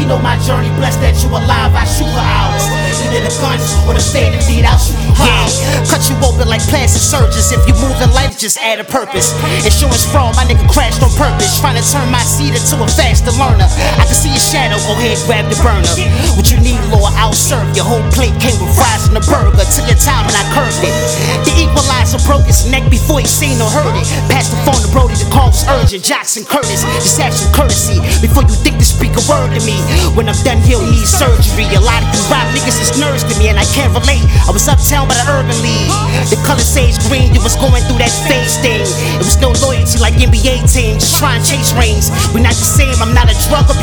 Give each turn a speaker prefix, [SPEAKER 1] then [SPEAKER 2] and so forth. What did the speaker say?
[SPEAKER 1] You know my journey, blessed that you alive, I shoot for hours. Either the guns or the fate indeed, I'll shoot you hard.
[SPEAKER 2] Cut you open like plastic surgeons. If you move in life, just add a purpose. Insurance fraud, my nigga crashed on purpose. Trying to turn my seed into a faster learner. I can see your shadow, go ahead, grab the burner. What you need, Lord, I'll serve. Your whole plate came with fries and a burger. Took your time and I curved it. The equalizer broke his neck before he seen or heard it. Passed the phone to Brody, the call was urgent. Jackson Curtis, just have some courtesy before you think to speak a word to me. When I'm done, he'll need surgery. A lot of you rap niggas is nerds to me and I can't relate. I was uptown by the Urban League. The color sage green, you was going through that phase thing. It was no loyalty like NBA teams, just trying to chase rings. We not the same, I'm not a drug